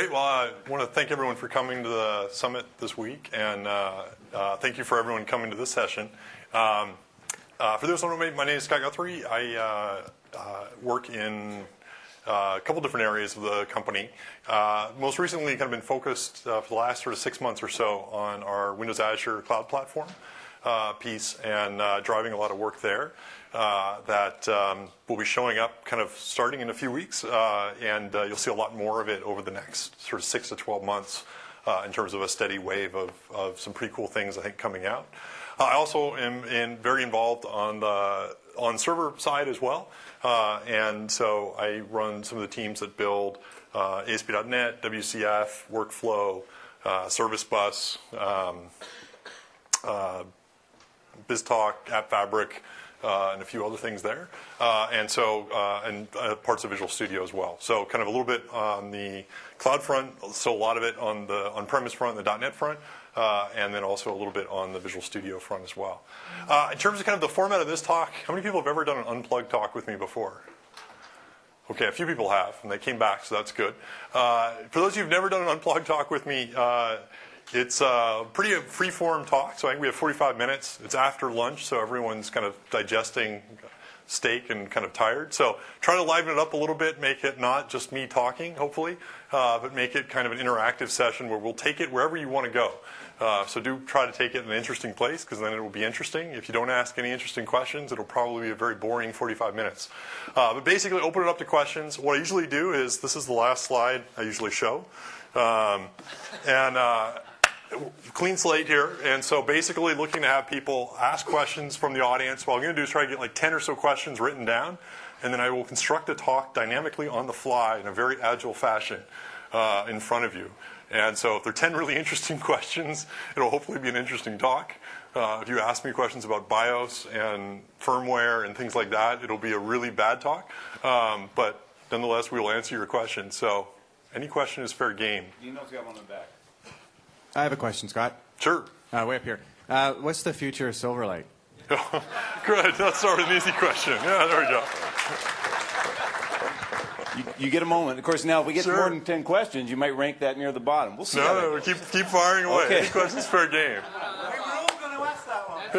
Great. Well, I want to thank everyone for coming to the summit this week, and thank you for everyone coming to this session. For those who don't know me, my name is Scott Guthrie. I work in a couple different areas of the company. Most recently, kind of been focused for the last sort of 6 months or so on our Windows Azure cloud platform piece, and driving a lot of work there that will be showing up kind of starting in a few weeks, and you'll see a lot more of it over the next sort of 6 to 12 months in terms of a steady wave of some pretty cool things, I think, coming out. I also am very involved on server side as well, and so I run some of the teams that build ASP.NET, WCF, Workflow, Service Bus, BizTalk, AppFabric, and a few other things there, and parts of Visual Studio as well. So kind of a little bit on the cloud front, so a lot of it on the on-premise front, the .NET front, and then also a little bit on the Visual Studio front as well. In terms of kind of the format of this talk, how many people have ever done an unplugged talk with me before? Okay, a few people have, and they came back, so that's good. For those of you who've never done an unplugged talk with me, it's a pretty free-form talk, so I think we have 45 minutes. It's after lunch, so everyone's kind of digesting steak and kind of tired. So try to liven it up a little bit, make it not just me talking, hopefully, but make it kind of an interactive session where we'll take it wherever you want to go. So do try to take it in an interesting place, because then it will be interesting. If you don't ask any interesting questions, it'll probably be a very boring 45 minutes. But basically, open it up to questions. What I usually do is, this is the last slide I usually show. Clean slate here, and so basically looking to have people ask questions from the audience. What I'm going to do is try to get like 10 or so questions written down, and then I will construct a talk dynamically on the fly in a very agile fashion in front of you. And so if there are 10 really interesting questions, it'll hopefully be an interesting talk. If you ask me questions about BIOS and firmware and things like that, it'll be a really bad talk. But nonetheless, we will answer your questions. So any question is fair game. You know if you have one in the back. I have a question, Scott. Sure. Way up here. What's the future of Silverlight? Good. Let's start with an easy question. Yeah, there we go. You get a moment. Of course, now if we get more than 10 questions, you might rank that near the bottom. We'll see. No, keep firing away. Okay. Any questions, fair game. We were all going to ask that one.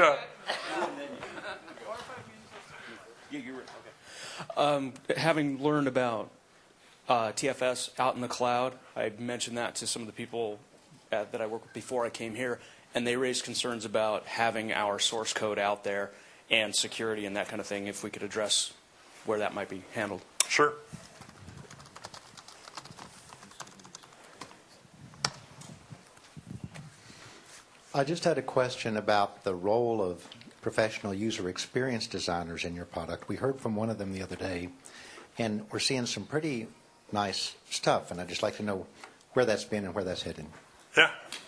Yeah. Having learned about TFS out in the cloud, I mentioned that to some of the people that I worked with before I came here, and they raised concerns about having our source code out there and security and that kind of thing, if we could address where that might be handled. Sure. I just had a question about the role of professional user experience designers in your product. We heard from one of them the other day, and we're seeing some pretty nice stuff, and I'd just like to know where that's been and where that's headed. Yeah.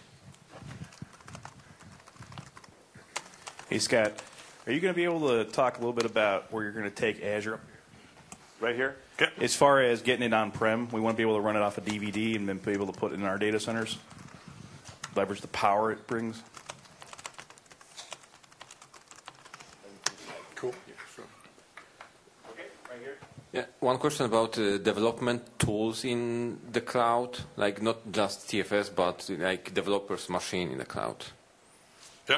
Hey, Scott, are you going to be able to talk a little bit about where you're going to take Azure? Right here? Okay. As far as getting it on-prem, we want to be able to run it off a DVD and then be able to put it in our data centers, leverage the power it brings. Cool. Okay, right here. Yeah, one question about development tools in the cloud, like not just TFS, but like developers' machine in the cloud. Yeah.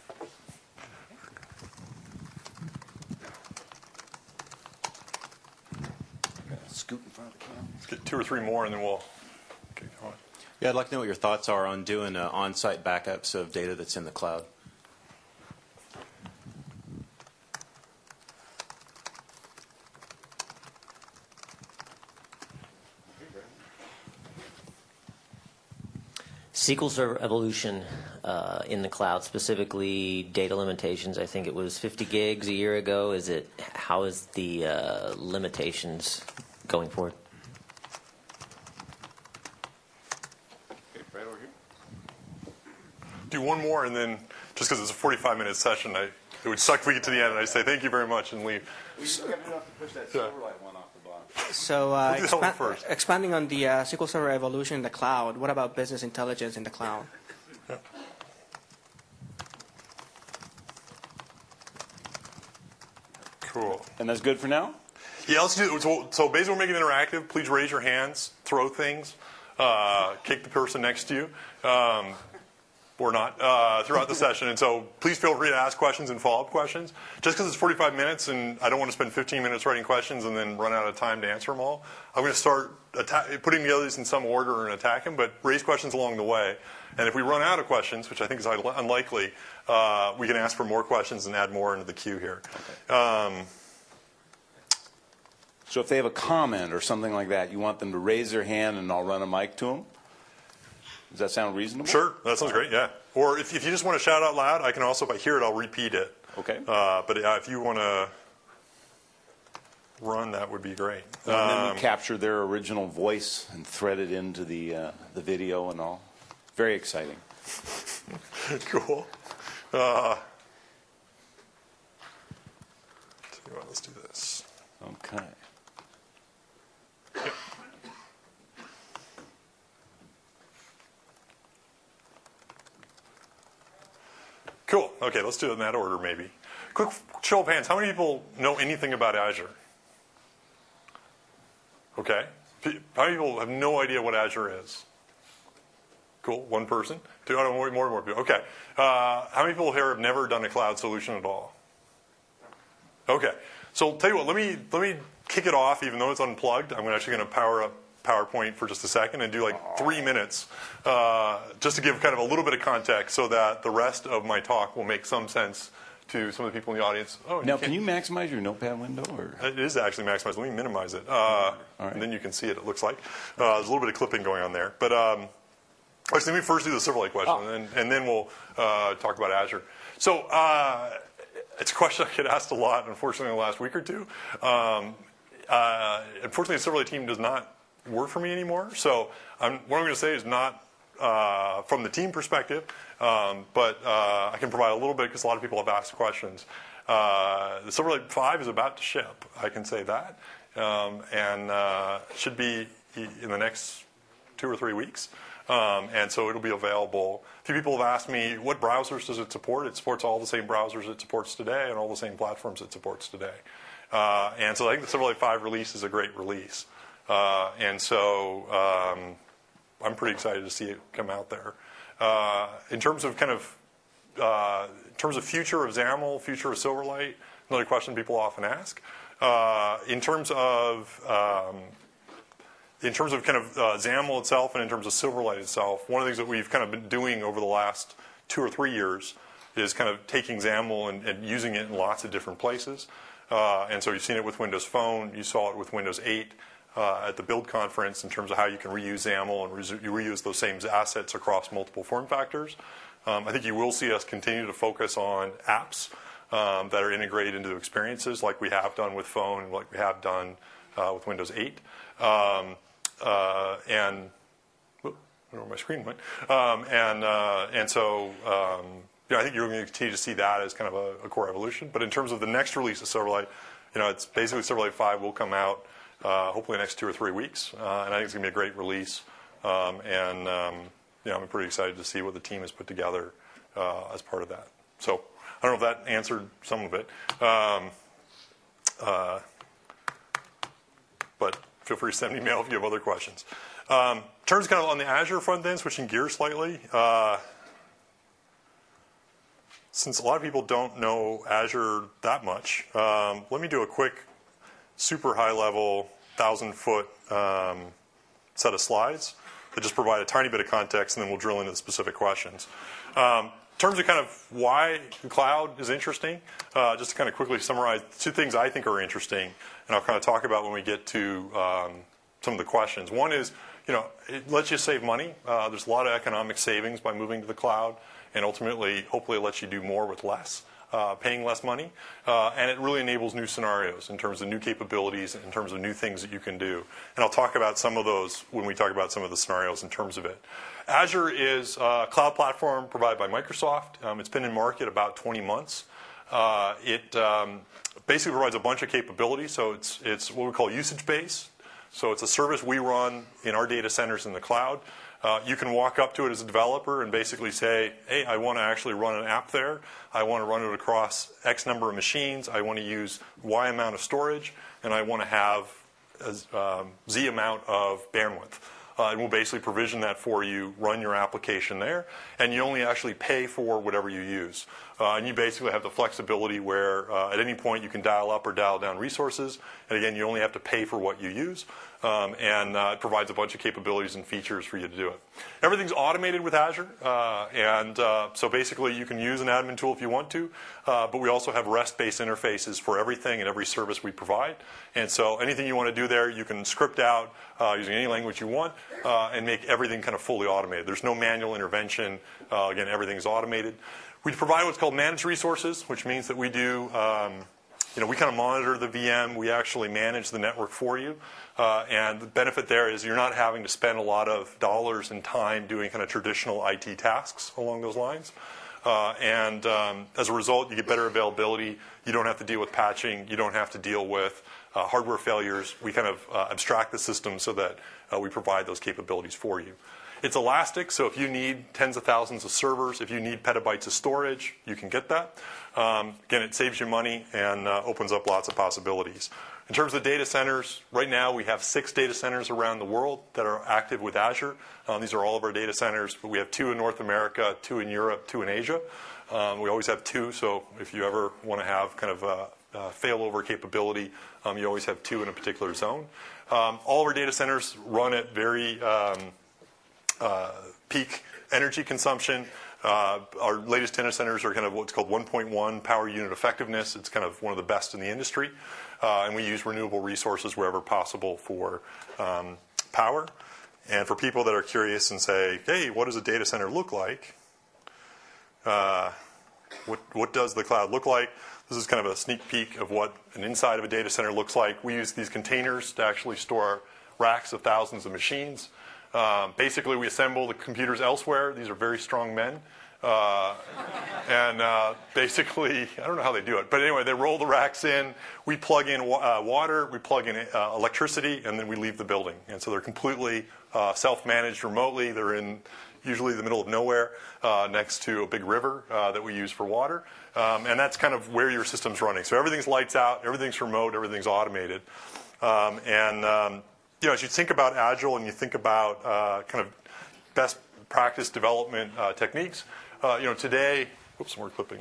Scoot in front of the camera. Let's get 2 or 3 more, and then we'll get going. Yeah, I'd like to know what your thoughts are on doing on-site backups of data that's in the cloud. SQL Server evolution in the cloud, specifically data limitations. I think it was 50 gigs a year ago. How is the limitations going forward? Okay, right over here. Do one more, and then just because it's a 45-minute session, it would suck if we get to the end and I say thank you very much and leave. We're going to have to push that Silverlight one off the bottom. So We'll do that one first. expanding on the SQL Server evolution in the cloud, what about business intelligence in the cloud? Yeah. Cool. And that's good for now? Yeah, let's do it. So basically we're making it interactive. Please raise your hands, throw things. kick the person next to you. Or not, throughout the session. And so please feel free to ask questions and follow-up questions. Just because it's 45 minutes and I don't want to spend 15 minutes writing questions and then run out of time to answer them all, I'm going to start putting together these in some order and attack them, but raise questions along the way. And if we run out of questions, which I think is unlikely, we can ask for more questions and add more into the queue here. Okay. So if they have a comment or something like that, you want them to raise their hand and I'll run a mic to them? Does that sound reasonable? Sure, that sounds great, yeah. Or if you just want to shout out loud, I can also, if I hear it, I'll repeat it. Okay. But if you want to run, that would be great. And then we capture their original voice and thread it into the video and all. Very exciting. Cool. Let's do this. Okay. Yep. Cool. Okay, let's do it in that order, maybe. Quick show of hands. How many people know anything about Azure? Okay. How many people have no idea what Azure is? Cool. One person. Two. I don't know, more and more people. Okay. How many people here have never done a cloud solution at all? Okay. So tell you what. Let me kick it off, even though it's unplugged. I'm actually going to power up PowerPoint for just a second and do like 3 minutes just to give kind of a little bit of context so that the rest of my talk will make some sense to some of the people in the audience. Oh, now, can you maximize your notepad window? Or? It is actually maximized. Let me minimize it. Right. And then you can see it, it looks like. There's a little bit of clipping going on there. But actually, let me first do the Silverlight question, and then we'll talk about Azure. So it's a question I get asked a lot, unfortunately, in the last week or two. Unfortunately, the Silverlight team does not work for me anymore. So what I'm going to say is not from the team perspective, but I can provide a little bit because a lot of people have asked questions. The Silverlight 5 is about to ship. I can say that. And should be in the next 2 or 3 weeks. And so it'll be available. A few people have asked me, what browsers does it support? It supports all the same browsers it supports today and all the same platforms it supports today. And so I think the Silverlight 5 release is a great release. And so I'm pretty excited to see it come out there. In terms of kind of in terms of future of XAML, future of Silverlight, another question people often ask. In terms of kind of XAML itself and in terms of Silverlight itself, one of the things that we've kind of been doing over the last 2 or 3 years is kind of taking XAML and using it in lots of different places. And so you've seen it with Windows Phone. You saw it with Windows 8 at the Build conference in terms of how you can reuse XAML and reuse those same assets across multiple form factors. I think you will see us continue to focus on apps that are integrated into experiences like we have done with Phone, like we have done with Windows 8. And I don't know where my screen went. And so I think you're going to continue to see that as kind of a core evolution. But in terms of the next release of Silverlight, it's basically Silverlight 5 will come out hopefully in the next 2 or 3 weeks. And I think it's going to be a great release. I'm pretty excited to see what the team has put together as part of that. So I don't know if that answered some of it. But feel free to send an email if you have other questions. In terms of kind of on the Azure front then, switching gears slightly, since a lot of people don't know Azure that much, let me do a quick, super high-level, 1,000-foot set of slides that just provide a tiny bit of context, and then we'll drill into the specific questions. In terms of kind of why the cloud is interesting, just to kind of quickly summarize 2 things I think are interesting, and I'll kind of talk about when we get to some of the questions. One is, it lets you save money. There's a lot of economic savings by moving to the cloud, and ultimately, hopefully, it lets you do more with less, paying less money. And it really enables new scenarios in terms of new capabilities, in terms of new things that you can do. And I'll talk about some of those when we talk about some of the scenarios in terms of it. Azure is a cloud platform provided by Microsoft. It's been in market about 20 months. It basically provides a bunch of capabilities. So it's what we call usage-based. So it's a service we run in our data centers in the cloud. You can walk up to it as a developer and basically say, hey, I want to actually run an app there. I want to run it across X number of machines. I want to use Y amount of storage. And I want to have Z amount of bandwidth. and we'll basically provision that for you, run your application there, and you only actually pay for whatever you use. And you basically have the flexibility where at any point you can dial up or dial down resources, and again, you only have to pay for what you use. And it provides a bunch of capabilities and features for you to do it. Everything's automated with Azure, so basically you can use an admin tool if you want to, but we also have REST-based interfaces for everything and every service we provide. And so anything you want to do there, you can script out using any language you want and make everything kind of fully automated. There's no manual intervention. Again, everything's automated. We provide what's called managed resources, which means that we do we kind of monitor the VM. We actually manage the network for you. And the benefit there is you're not having to spend a lot of dollars and time doing kind of traditional IT tasks along those lines. As a result, you get better availability. You don't have to deal with patching. You don't have to deal with hardware failures. We kind of abstract the system so that we provide those capabilities for you. It's elastic, so if you need tens of thousands of servers, if you need petabytes of storage, you can get that. Again, it saves you money and opens up lots of possibilities. In terms of data centers, right now we have 6 data centers around the world that are active with Azure. These are all of our data centers, but we have 2 in North America, 2 in Europe, 2 in Asia. We always have 2, so if you ever want to have kind of a failover capability, you always have 2 in a particular zone. All of our data centers run at very peak energy consumption. Our latest data centers are kind of what's called 1.1 power unit effectiveness. It's kind of one of the best in the industry. And we use renewable resources wherever possible for power. And for people that are curious and say, hey, what does a data center look like? What does the cloud look like? This is kind of a sneak peek of what an inside of a data center looks like. We use these containers to actually store racks of thousands of machines. Basically, we assemble the computers elsewhere. These are very strong men. Basically, I don't know how they do it. But anyway, they roll the racks in. We plug in water. We plug in electricity. And then we leave the building. And so they're completely self-managed remotely. They're in usually the middle of nowhere next to a big river that we use for water. And that's kind of where your system's running. So everything's lights out. Everything's remote. Everything's automated. As you think about Agile and you think about kind of best practice development techniques, today, oops, more clipping.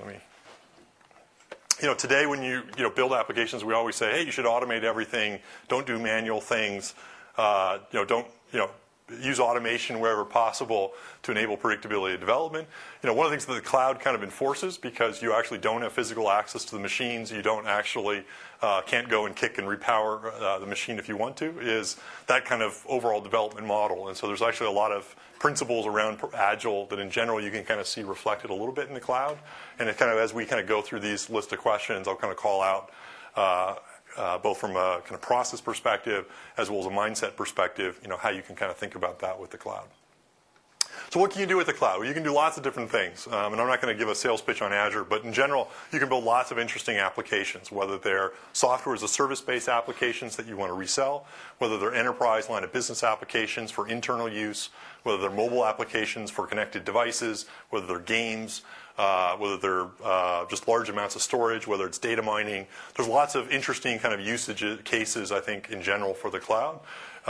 Today when you build applications, we always say, hey, you should automate everything. Don't do manual things. Don't use automation wherever possible to enable predictability of development. One of the things that the cloud kind of enforces, because you actually don't have physical access to the machines, you don't actually can't go and kick and repower the machine if you want to, is that kind of overall development model. And so there's actually a lot of principles around Agile that in general you can kind of see reflected a little bit in the cloud. And it kind of, as we kind of go through these list of questions, I'll kind of call out both from a kind of process perspective as well as a mindset perspective, how you can kind of think about that with the cloud. So what can you do with the cloud? Well, you can do lots of different things. And I'm not going to give a sales pitch on Azure, but in general, you can build lots of interesting applications, whether they're software as a service-based applications that you want to resell, whether they're enterprise line of business applications for internal use, whether they're mobile applications for connected devices, whether they're games, whether they're just large amounts of storage, whether it's data mining. There's lots of interesting kind of usage cases, I think, in general for the cloud.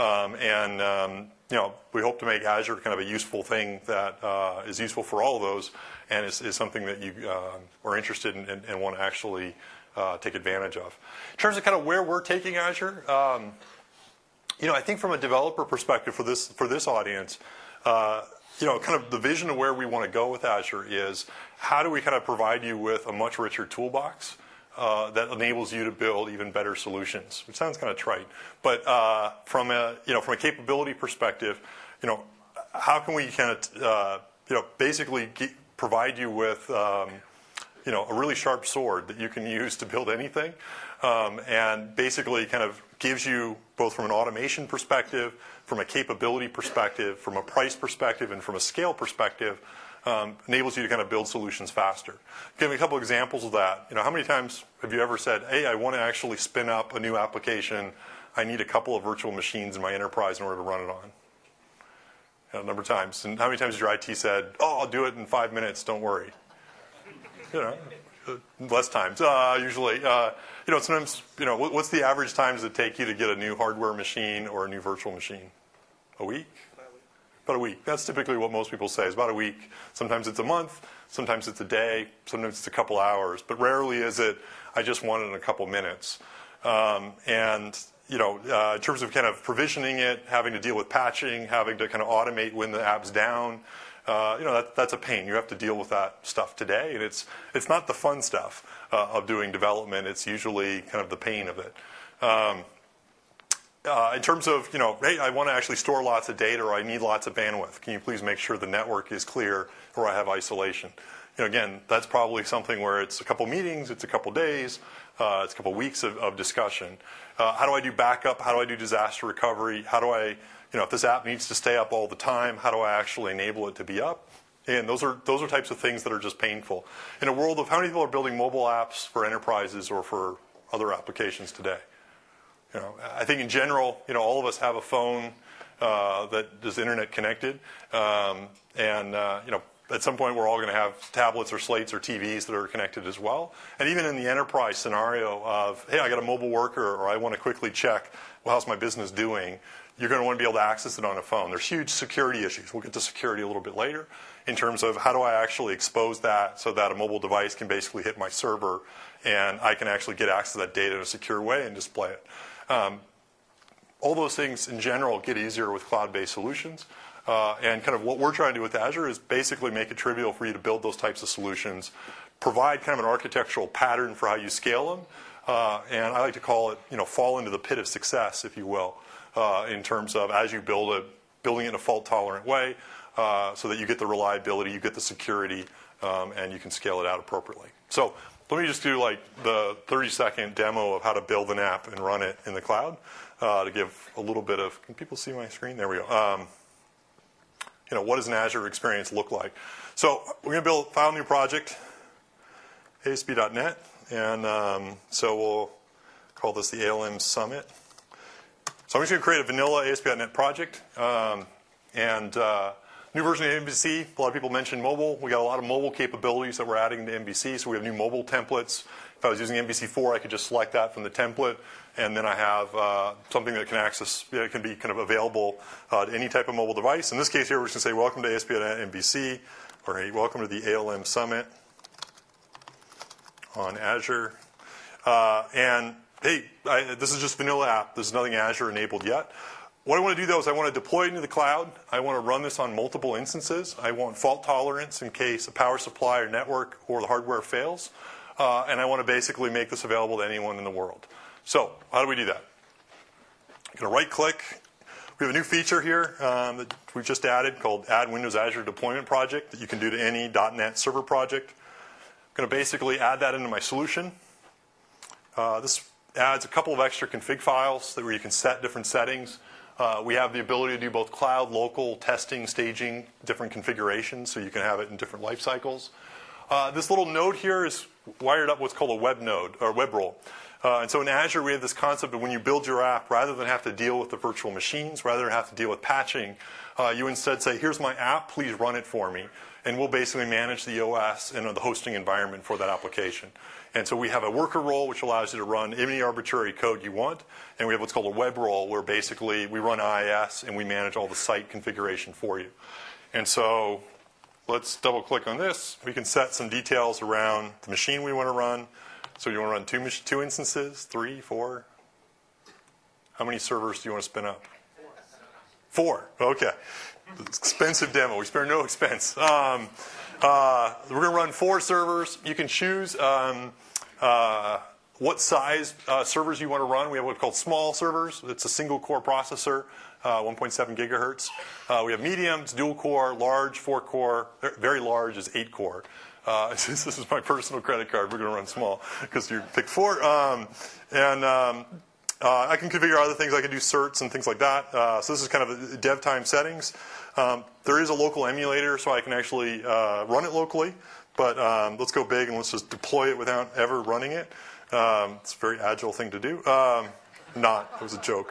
We hope to make Azure kind of a useful thing that is useful for all of those and is something that you are interested in and want to actually take advantage of. In terms of kind of where we're taking Azure, I think from a developer perspective for this audience, kind of the vision of where we want to go with Azure is how do we kind of provide you with a much richer toolbox that enables you to build even better solutions, which sounds kind of trite. But from a capability perspective, how can we kind of basically provide you with a really sharp sword that you can use to build anything, and basically kind of gives you both from an automation perspective, from a capability perspective, from a price perspective, and from a scale perspective, enables you to kind of build solutions faster. Give me a couple examples of that. How many times have you ever said, hey, I want to actually spin up a new application. I need a couple of virtual machines in my enterprise in order to run it on? A number of times. And how many times has your IT said, oh, I'll do it in 5 minutes, don't worry? Less times, usually. Sometimes, what's the average time does it take you to get a new hardware machine or a new virtual machine? A week? About a week. That's typically what most people say, is about a week. Sometimes it's a month, sometimes it's a day, sometimes it's a couple hours, but rarely is it, I just want it in a couple minutes. And in terms of kind of provisioning it, having to deal with patching, having to kind of automate when the app's down, that's a pain. You have to deal with that stuff today, and it's not the fun stuff of doing development. It's usually kind of the pain of it. In terms of, hey, I want to actually store lots of data, or I need lots of bandwidth. Can you please make sure the network is clear, or I have isolation? Again, that's probably something where it's a couple meetings, it's a couple days, it's a couple weeks of discussion. How do I do backup? How do I do disaster recovery? How do I, if this app needs to stay up all the time, how do I actually enable it to be up? And those are types of things that are just painful. In a world of how many people are building mobile apps for enterprises or for other applications today? I think in general, all of us have a phone that is internet connected, at some point we're all going to have tablets or slates or TVs that are connected as well. And even in the enterprise scenario of, hey, I got a mobile worker, or I want to quickly check, well, how's my business doing? You're going to want to be able to access it on a phone. There's huge security issues. We'll get to security a little bit later in terms of how do I actually expose that so that a mobile device can basically hit my server and I can actually get access to that data in a secure way and display it. All those things in general get easier with cloud-based solutions. And kind of what we're trying to do with Azure is basically make it trivial for you to build those types of solutions, provide kind of an architectural pattern for how you scale them, and I like to call it, fall into the pit of success, if you will, in terms of as you build it, building it in a fault-tolerant way so that you get the reliability, you get the security, and you can scale it out appropriately. So let me just do like the 30-second demo of how to build an app and run it in the cloud to give a little bit of, can people see my screen? There we go. What does an Azure experience look like? So we're going to file a new project, ASP.NET, and so we'll call this the ALM Summit. So I'm just going to create a vanilla ASP.NET project, and new version of MVC. A lot of people mentioned mobile. We got a lot of mobile capabilities that we're adding to MVC, so we have new mobile templates. If I was using MVC4, I could just select that from the template, and then I have something that can can be kind of available to any type of mobile device. In this case here, we're just going to say, welcome to ASP.NET MVC, or hey, welcome to the ALM Summit on Azure. And hey, this is just vanilla app. There's nothing Azure enabled yet. What I want to do, though, is I want to deploy it into the cloud. I want to run this on multiple instances. I want fault tolerance in case a power supply or network or the hardware fails. And I want to basically make this available to anyone in the world. So how do we do that? I'm going to right-click. We have a new feature here that we've just added called Add Windows Azure Deployment Project that you can do to any .NET Server project. I'm going to basically add that into my solution. This adds a couple of extra config files where you can set different settings. We have the ability to do both cloud, local, testing, staging, different configurations, so you can have it in different life cycles. This little node here is wired up what's called a web node, or web role. And so in Azure, we have this concept of when you build your app, rather than have to deal with the virtual machines, rather than have to deal with patching, you instead say, here's my app, please run it for me. And we'll basically manage the OS and the hosting environment for that application. And so we have a worker role, which allows you to run any arbitrary code you want. And we have what's called a web role, where basically we run IIS and we manage all the site configuration for you. And so let's double click on this. We can set some details around the machine we want to run. So you want to run two instances, 3, 4? How many servers do you want to spin up? 4. Okay. Expensive demo. We spare no expense. We're going to run 4 servers. You can choose what size servers you want to run. We have what's called small servers. It's a single core processor, 1.7 gigahertz. We have mediums, dual core, large, 4 core. Very large is 8 core. This is my personal credit card. We're going to run small because you picked 4. I can configure other things. I can do certs and things like that. So this is kind of dev time settings. There is a local emulator, so I can actually run it locally. But let's go big and let's just deploy it without ever running it. It's a very agile thing to do. Not. It was a joke.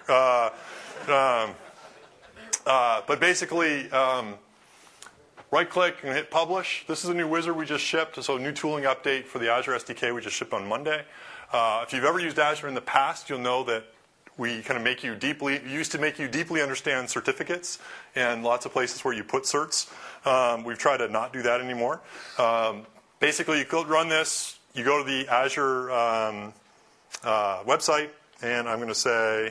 But basically, right-click and hit Publish. This is a new wizard we just shipped. So a new tooling update for the Azure SDK we just shipped on Monday. If you've ever used Azure in the past, you'll know that we kind of used to make you deeply understand certificates and lots of places where you put certs. We've tried to not do that anymore. Basically, you could run this. You go to the Azure website, and I'm going to say,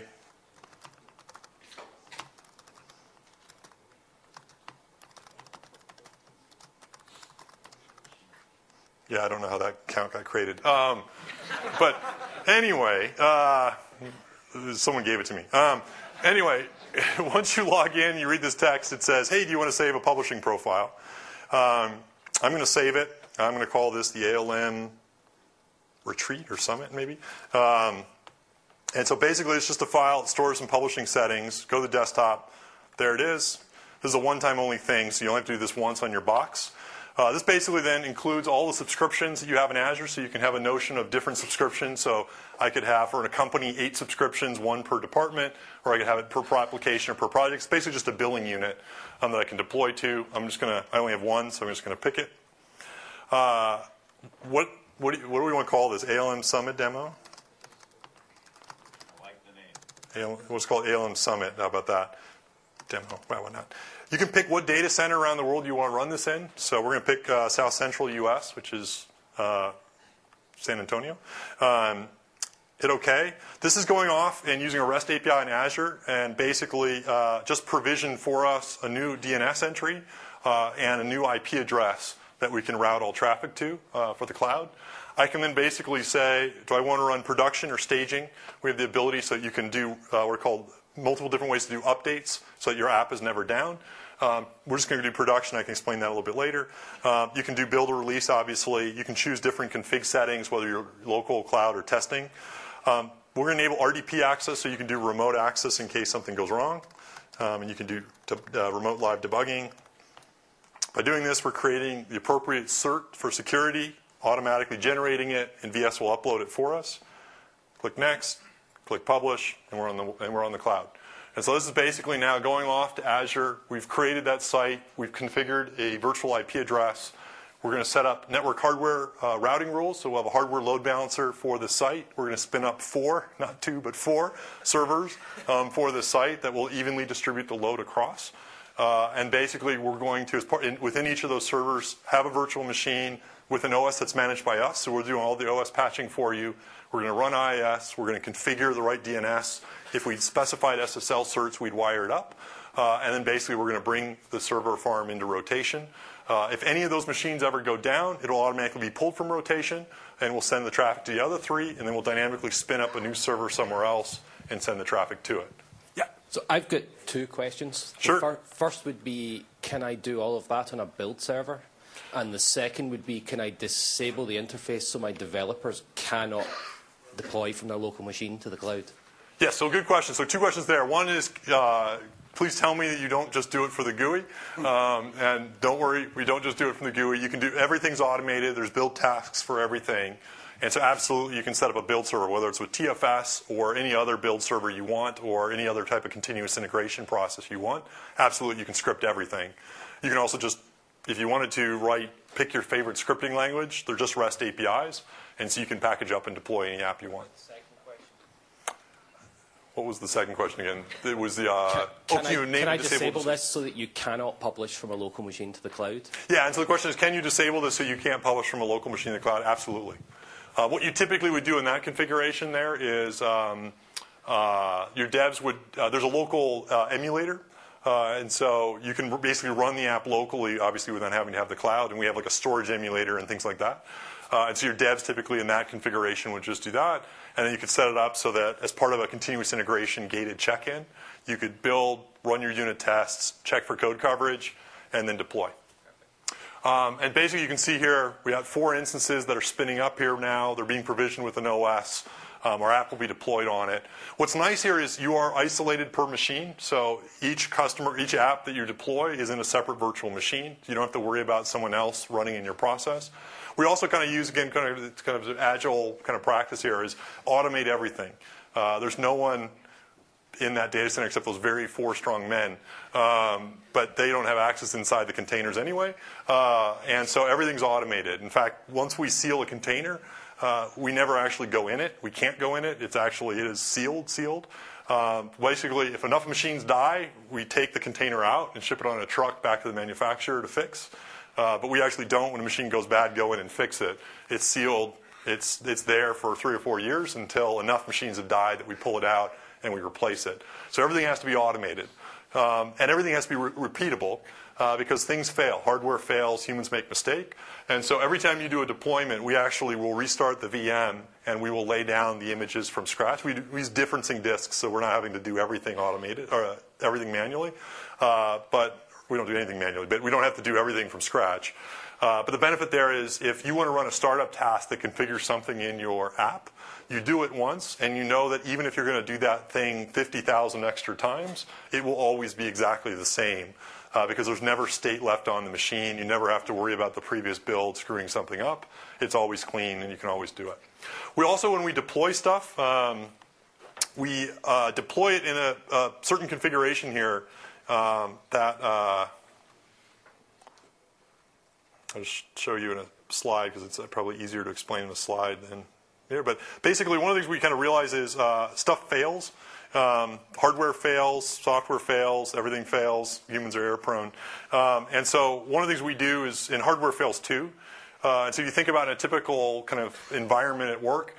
yeah, I don't know how that account got created. But anyway, someone gave it to me. Anyway, once you log in, you read this text. It says, hey, do you want to save a publishing profile? I'm going to save it. I'm going to call this the ALM retreat or summit, maybe. And so basically, it's just a file. It stores some publishing settings. Go to the desktop. There it is. This is a one-time only thing, so you only have to do this once on your box. This basically then includes all the subscriptions that you have in Azure, so you can have a notion of different subscriptions. So I could have, for a company, 8 subscriptions, 1 per department, or I could have it per application or per project. It's basically just a billing unit that I can deploy to. I only have 1, so I'm just going to pick it. What do we want to call this? ALM Summit demo? I like the name. What's called ALM Summit. How about that? Demo. Well, why not? You can pick what data center around the world you want to run this in. So we're going to pick South Central U.S., which is San Antonio. Hit OK. This is going off and using a REST API in Azure and basically just provision for us a new DNS entry and a new IP address that we can route all traffic to for the cloud. I can then basically say, do I want to run production or staging? We have the ability so that you can do what are called multiple different ways to do updates so that your app is never down. We're just going to do production. I can explain that a little bit later. You can do build or release, obviously. You can choose different config settings, whether you're local, cloud, or testing. We're going to enable RDP access, so you can do remote access in case something goes wrong. And you can do remote live debugging. By doing this, we're creating the appropriate cert for security, automatically generating it, and VS will upload it for us. Click Next. Click Publish, and we're on the cloud. And so this is basically now going off to Azure. We've created that site. We've configured a virtual IP address. We're going to set up network hardware routing rules. So we'll have a hardware load balancer for the site. We're going to spin up 4, not 2, but 4 servers for the site that will evenly distribute the load across. And basically, we're going to, within each of those servers, have a virtual machine with an OS that's managed by us. So we're doing all the OS patching for you. We're going to run IIS. We're going to configure the right DNS. If we'd specified SSL certs, we'd wire it up. And then basically, we're going to bring the server farm into rotation. If any of those machines ever go down, it'll automatically be pulled from rotation, and we'll send the traffic to the other 3, and then we'll dynamically spin up a new server somewhere else and send the traffic to it. Yeah. So I've got 2 questions. Sure. The first would be, can I do all of that on a build server? And the second would be, can I disable the interface so my developers cannot deploy from their local machine to the cloud? Yes, so good question. So 2 questions there. One is, please tell me that you don't just do it for the GUI. And don't worry, we don't just do it from the GUI. You can do, everything's automated. There's build tasks for everything. And so absolutely you can set up a build server, whether it's with TFS or any other build server you want or any other type of continuous integration process you want. Absolutely, you can script everything. You can also just, if you wanted to pick your favorite scripting language, they're just REST APIs. And so you can package up and deploy any app you want. What was the second question again? It was the can I disable this so that you cannot publish from a local machine to the cloud? Yeah, and so the question is, can you disable this so you can't publish from a local machine to the cloud? Absolutely. What you typically would do in that configuration there is your devs would, there's a local emulator. And so you can basically run the app locally, obviously without having to have the cloud. And we have like a storage emulator and things like that. And so your devs typically in that configuration would just do that. And then you could set it up so that as part of a continuous integration gated check-in, you could build, run your unit tests, check for code coverage, and then deploy. And basically you can see here we have 4 instances that are spinning up here now. They're being provisioned with an OS. Our app will be deployed on it. What's nice here is you are isolated per machine. So each app that you deploy is in a separate virtual machine. You don't have to worry about someone else running in your process. We also kind of use, again, kind of an agile kind of practice here is automate everything. There's no one in that data center except those very 4 strong men. But they don't have access inside the containers anyway. And so everything's automated. In fact, once we seal a container, we never actually go in it. We can't go in it. It is sealed. Basically, if enough machines die, we take the container out and ship it on a truck back to the manufacturer to fix. But we actually don't, when a machine goes bad, go in and fix it. It's sealed. It's there for 3 or 4 years until enough machines have died that we pull it out and we replace it. So everything has to be automated. And everything has to be repeatable because things fail. Hardware fails. Humans make mistakes. And so every time you do a deployment, we actually will restart the VM and we will lay down the images from scratch. We use differencing disks, so we're not having to do everything automated or everything manually. But we don't do anything manually, but we don't have to do everything from scratch. But the benefit there is if you want to run a startup task that configures something in your app, you do it once, and you know that even if you're going to do that thing 50,000 extra times, it will always be exactly the same because there's never state left on the machine. You never have to worry about the previous build screwing something up. It's always clean, and you can always do it. We also, when we deploy stuff, we deploy it in a certain configuration here that I'll just show you in a slide because it's probably easier to explain in a slide than here. But basically, one of the things we kind of realize is stuff fails. Hardware fails, software fails, everything fails. Humans are error prone. And so one of the things we do is, and hardware fails too. And so if you think about a typical kind of environment at work,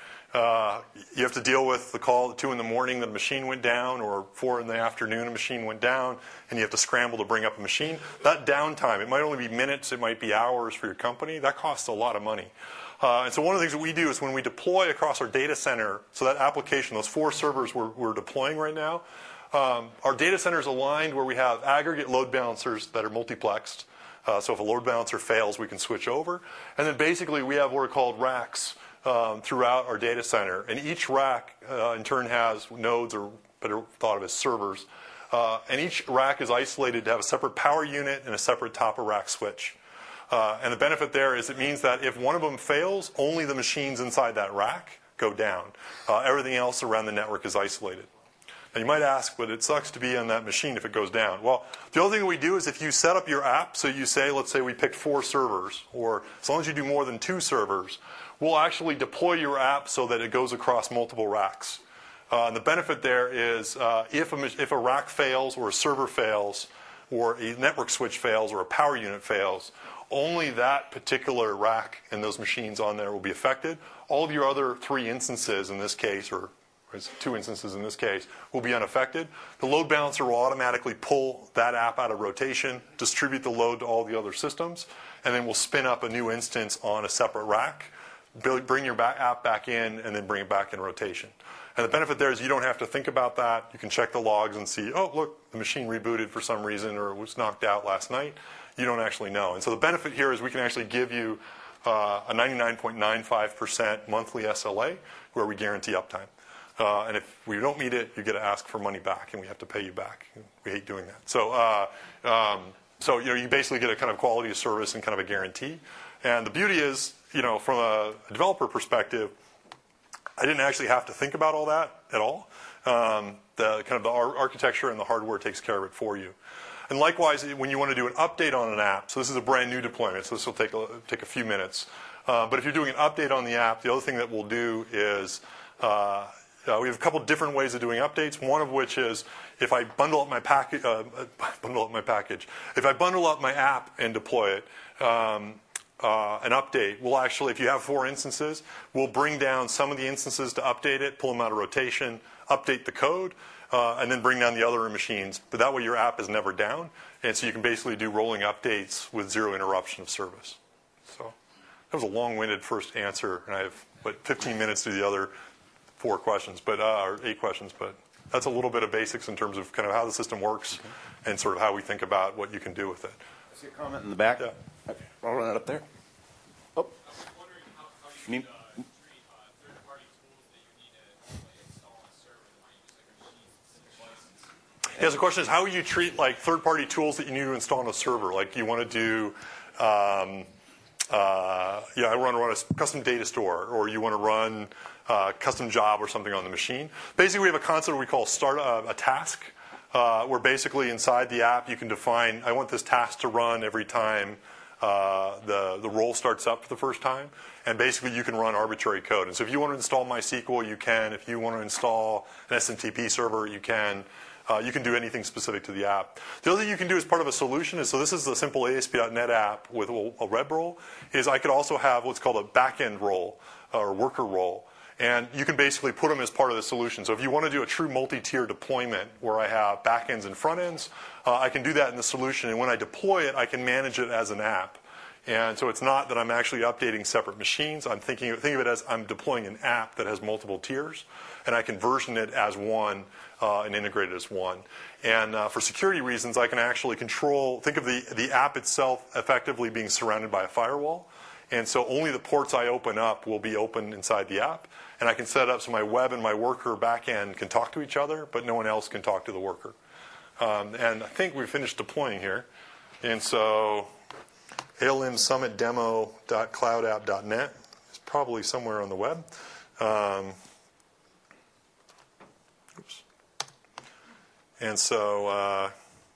you have to deal with the call at 2 in the morning that a machine went down, or 4 in the afternoon a machine went down, and you have to scramble to bring up a machine. That downtime, it might only be minutes, it might be hours for your company. That costs a lot of money. And so one of the things that we do is when we deploy across our data center, so that application, those 4 servers we're deploying right now, our data center is aligned where we have aggregate load balancers that are multiplexed. So if a load balancer fails, we can switch over. And then basically we have what are called racks throughout our data center. And each rack in turn has nodes, or better thought of as servers. And each rack is isolated to have a separate power unit and a separate top-of-rack switch. And the benefit there is it means that if one of them fails, only the machines inside that rack go down. Everything else around the network is isolated. Now you might ask, but it sucks to be on that machine if it goes down. Well, the other thing that we do is if you set up your app, so you say, let's say we picked 4 servers, or as long as you do more than 2 servers, we'll actually deploy your app so that it goes across multiple racks. And the benefit there is if a rack fails, or a server fails, or a network switch fails, or a power unit fails, only that particular rack and those machines on there will be affected. All of your other 3 instances in this case, or 2 instances in this case, will be unaffected. The load balancer will automatically pull that app out of rotation, distribute the load to all the other systems, and then we'll spin up a new instance on a separate rack, bring your app back in, and then bring it back in rotation. And the benefit there is you don't have to think about that. You can check the logs and see, oh, look, the machine rebooted for some reason, or it was knocked out last night. You don't actually know. And so the benefit here is we can actually give you a 99.95% monthly SLA where we guarantee uptime. And if we don't meet it, you get to ask for money back, and we have to pay you back. We hate doing that. So you basically get a kind of quality of service and kind of a guarantee. And the beauty is, from a developer perspective, I didn't actually have to think about all that at all. The architecture and the hardware takes care of it for you. And likewise, when you want to do an update on an app, so this is a brand new deployment, so this will take a few minutes. But if you're doing an update on the app, the other thing that we'll do is we have a couple different ways of doing updates. One of which is if I bundle up my package, if I bundle up my app and deploy it, an update, we'll actually, if you have 4 instances, we'll bring down some of the instances to update it, pull them out of rotation, update the code, and then bring down the other machines. But that way your app is never down, and so you can basically do rolling updates with 0 interruption of service. So that was a long-winded first answer, and I have 15 minutes to do the other 4 questions, or 8 questions. But that's a little bit of basics in terms of kind of how the system works and sort of how we think about what you can do with it. I see a comment in the back. Yeah. Okay, I'll run it up there. Oh. I was wondering how you treat third-party tools that you need to install on a server that might use like a machine-specific license. Yeah, so the question is, how would you treat like third-party tools that you need to install on a server? Like you want to do, I want to run a custom data store, or you want to run a custom job or something on the machine. Basically, we have a concept we call a task, where basically inside the app you can define, I want this task to run every time the role starts up for the first time, and basically you can run arbitrary code. And so if you want to install MySQL, you can. If you want to install an SMTP server, you can. You can do anything specific to the app. The other thing you can do as part of a solution is, so this is the simple ASP.NET app with a web role, is I could also have what's called a backend role or worker role. And you can basically put them as part of the solution. So if you want to do a true multi-tier deployment where I have backends and front ends, I can do that in the solution. And when I deploy it, I can manage it as an app. And so it's not that I'm actually updating separate machines. I'm think of it as I'm deploying an app that has multiple tiers, and I can version it as one and integrate it as one. And for security reasons, I can actually think of the app itself effectively being surrounded by a firewall. And so only the ports I open up will be open inside the app. And I can set it up so my web and my worker backend can talk to each other, but no one else can talk to the worker. And I think we finished deploying here. And so almsummitdemo.cloudapp.net is probably somewhere on the web. Oops. And so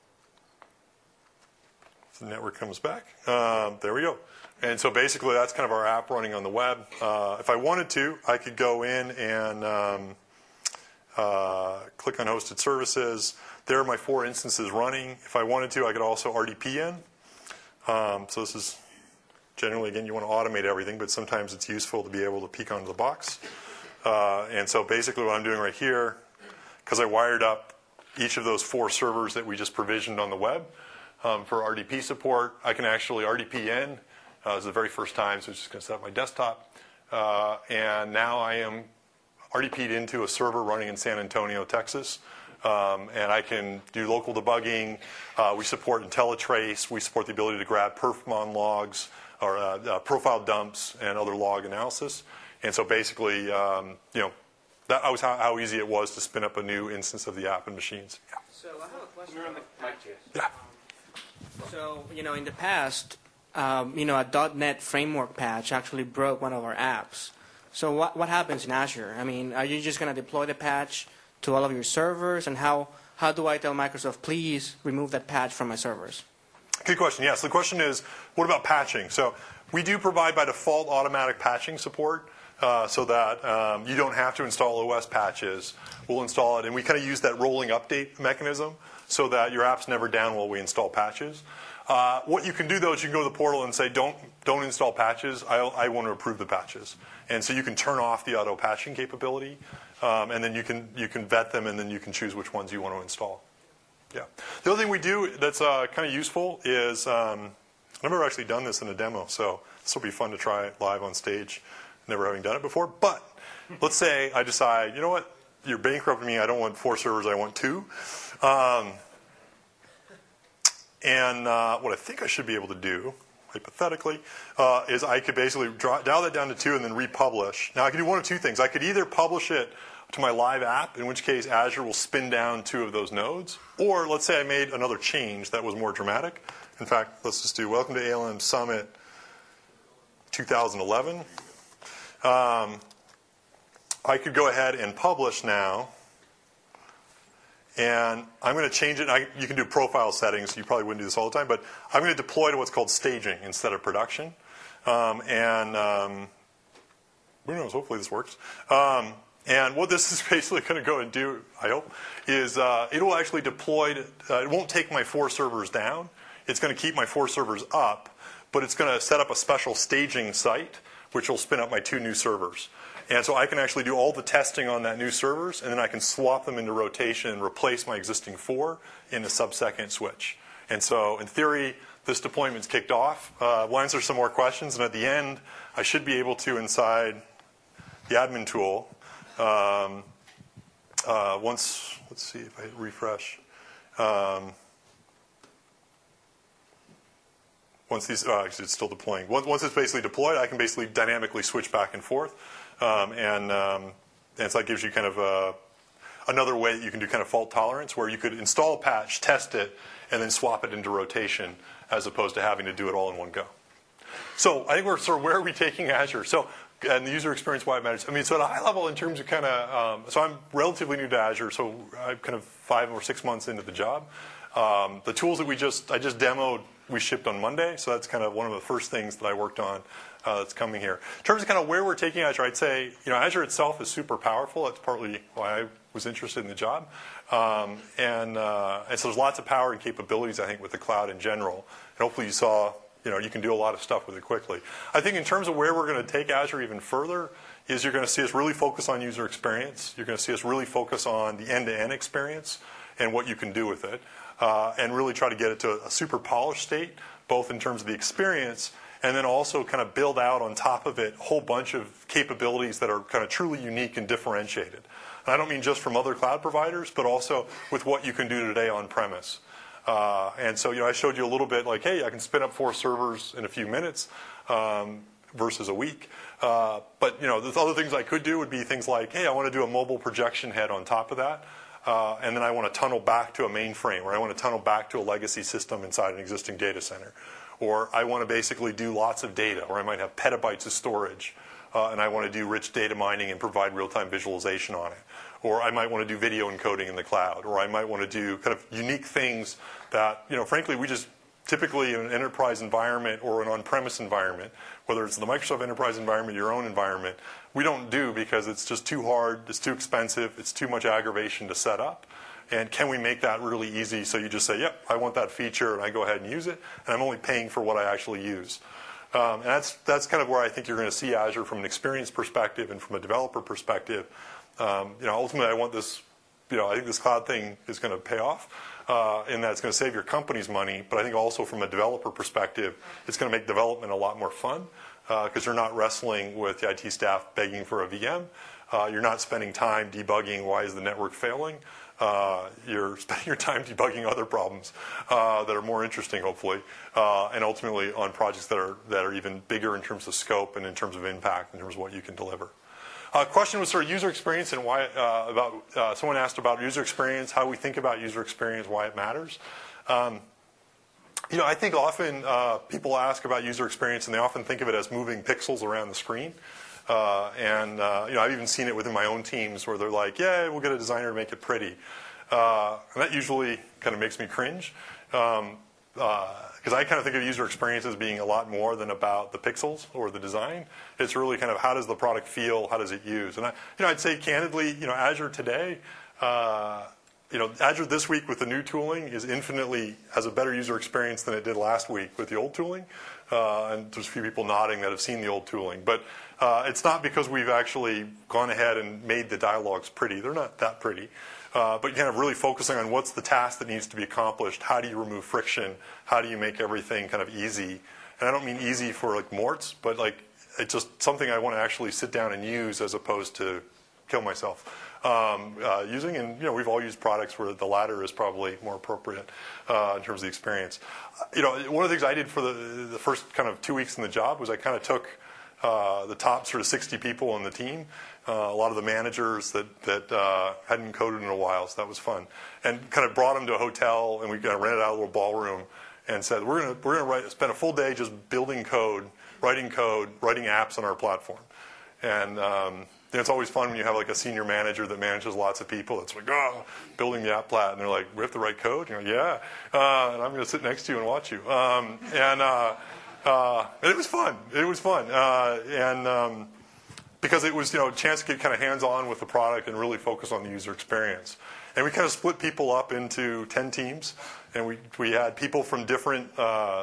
if the network comes back, there we go. And so basically that's kind of our app running on the web. If I wanted to, I could go in and click on hosted services. There are my 4 instances running. If I wanted to, I could also RDP in. So this is generally, again, you want to automate everything, but sometimes it's useful to be able to peek onto the box. And so basically what I'm doing right here, because I wired up each of those 4 servers that we just provisioned on the web for RDP support, I can actually RDP in. This is the very first time, so I'm just going to set up my desktop. And now I am RDP'd into a server running in San Antonio, Texas. And I can do local debugging. We support IntelliTrace. We support the ability to grab perfmon logs or profile dumps and other log analysis. And so basically, that was how easy it was to spin up a new instance of the app in machines. Yeah. So I have a question. Yeah. So, in the past, a .NET framework patch actually broke one of our apps. So what happens in Azure? I mean, are you just going to deploy the patch to all of your servers? And how do I tell Microsoft, please remove that patch from my servers? Good question. Yes, the question is, what about patching? So we do provide by default automatic patching support so that you don't have to install OS patches. We'll install it, and we kind of use that rolling update mechanism so that your app's never down while we install patches. What you can do, though, is you can go to the portal and say, don't install patches. I want to approve the patches. And so you can turn off the auto patching capability, and then you can vet them, and then you can choose which ones you want to install. Yeah. The other thing we do that's kind of useful is I've never actually done this in a demo, so this will be fun to try live on stage, never having done it before. But let's say I decide, you know what, you're bankrupting me. I don't want 4 servers. I want 2. And what I think I should be able to do, hypothetically, is I could basically dial that down to 2 and then republish. Now, I could do one of 2 things. I could either publish it to my live app, in which case Azure will spin down 2 of those nodes. Or let's say I made another change that was more dramatic. In fact, let's just do Welcome to ALM Summit 2011. I could go ahead and publish now. And I'm going to change it. You can do profile settings. You probably wouldn't do this all the time. But I'm going to deploy to what's called staging instead of production. Who knows? Hopefully this works. And what this is basically going to go and do, I hope, is it will actually deploy. It won't take my 4 servers down. It's going to keep my 4 servers up. But it's going to set up a special staging site, which will spin up my 2 new servers. And so I can actually do all the testing on that new servers, and then I can swap them into rotation and replace my existing 4 in a sub-second switch. And so in theory, this deployment's kicked off. We'll answer some more questions, and at the end, I should be able to, inside the admin tool, let's see if I hit refresh. Once these, actually it's still deploying. Once it's basically deployed, I can basically dynamically switch back and forth. And so that gives you kind of another way that you can do kind of fault tolerance, where you could install a patch, test it, and then swap it into rotation, as opposed to having to do it all in one go. So I think we're sort of, where are we taking Azure? So, and the user experience, why it matters. I mean, so at a high level, in terms of kind of, so I'm relatively new to Azure, so I'm kind of 5 or 6 months into the job. The tools that I just demoed, we shipped on Monday, so that's kind of one of the first things that I worked on that's coming here. In terms of kind of where we're taking Azure, I'd say Azure itself is super powerful. That's partly why I was interested in the job. And so there's lots of power and capabilities, I think, with the cloud in general. And hopefully you saw, you can do a lot of stuff with it quickly. I think in terms of where we're going to take Azure even further is you're going to see us really focus on user experience. You're going to see us really focus on the end-to-end experience and what you can do with it. And really try to get it to a super polished state, both in terms of the experience and then also kind of build out on top of it a whole bunch of capabilities that are kind of truly unique and differentiated. And I don't mean just from other cloud providers, but also with what you can do today on premise. And so, I showed you a little bit like, hey, I can spin up 4 servers in a few minutes versus a week. But, the other things I could do would be things like, hey, I want to do a mobile projection head on top of that. And then I want to tunnel back to a mainframe, or I want to tunnel back to a legacy system inside an existing data center. Or I want to basically do lots of data, or I might have petabytes of storage, and I want to do rich data mining and provide real-time visualization on it. Or I might want to do video encoding in the cloud, or I might want to do kind of unique things that, frankly, we just typically in an enterprise environment or an on-premise environment, whether it's the Microsoft enterprise environment, your own environment, we don't do because it's just too hard, it's too expensive, it's too much aggravation to set up. And can we make that really easy so you just say, yep, I want that feature, and I go ahead and use it, and I'm only paying for what I actually use. And that's kind of where I think you're going to see Azure from an experience perspective and from a developer perspective. Ultimately, I want this, I think this cloud thing is going to pay off in that it's going to save your company's money, but I think also from a developer perspective, it's going to make development a lot more fun because you're not wrestling with the IT staff begging for a VM. You're not spending time debugging why is the network failing. You're spending your time debugging other problems that are more interesting, hopefully, and ultimately on projects that are even bigger in terms of scope and in terms of impact, in terms of what you can deliver. Question was sort of user experience and why. Someone asked about user experience, how we think about user experience, why it matters. I think often people ask about user experience and they often think of it as moving pixels around the screen. I've even seen it within my own teams where they're like, yeah, we'll get a designer to make it pretty. And that usually kind of makes me cringe because I kind of think of user experience as being a lot more than about the pixels or the design. It's really kind of how does the product feel, how does it use? And I'd say candidly, Azure today, Azure this week with the new tooling has a better user experience than it did last week with the old tooling. And there's a few people nodding that have seen the old tooling. But it's not because we've actually gone ahead and made the dialogues pretty. They're not that pretty. But kind of really focusing on what's the task that needs to be accomplished. How do you remove friction? How do you make everything kind of easy? And I don't mean easy for like morts, but like it's just something I want to actually sit down and use as opposed to kill myself using. And we've all used products where the latter is probably more appropriate in terms of the experience. One of the things I did for the first kind of 2 weeks in the job was I kind of took the top sort of 60 people on the team, a lot of the managers that hadn't coded in a while, so that was fun, and kind of brought them to a hotel, and we kind of rented out a little ballroom and said we're going to spend a full day just building code, writing apps on our platform. And it's always fun when you have like a senior manager that manages lots of people. It's like, building the app plat, and they're like, we have to write code. And you're like, yeah, and I'm going to sit next to you and watch you. And it was fun. It was fun, because it was a chance to get kind of hands-on with the product and really focus on the user experience. And we kind of split people up into 10 teams, and we had people from different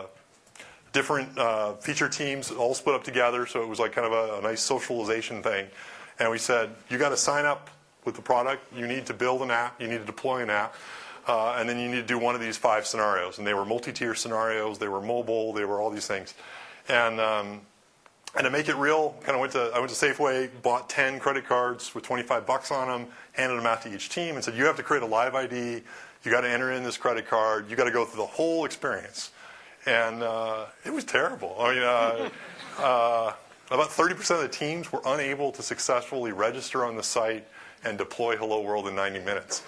feature teams all split up together. So it was like kind of a nice socialization thing. And we said, you got to sign up with the product. You need to build an app. You need to deploy an app. And then you need to do one of these 5 scenarios. And they were multi-tier scenarios. They were mobile. They were all these things. And to make it real, I went to Safeway, bought 10 credit cards with $25 on them, handed them out to each team, and said, you have to create a live ID. You got to enter in this credit card. You got to go through the whole experience. And it was terrible. I mean, about 30% of the teams were unable to successfully register on the site and deploy Hello World in 90 minutes.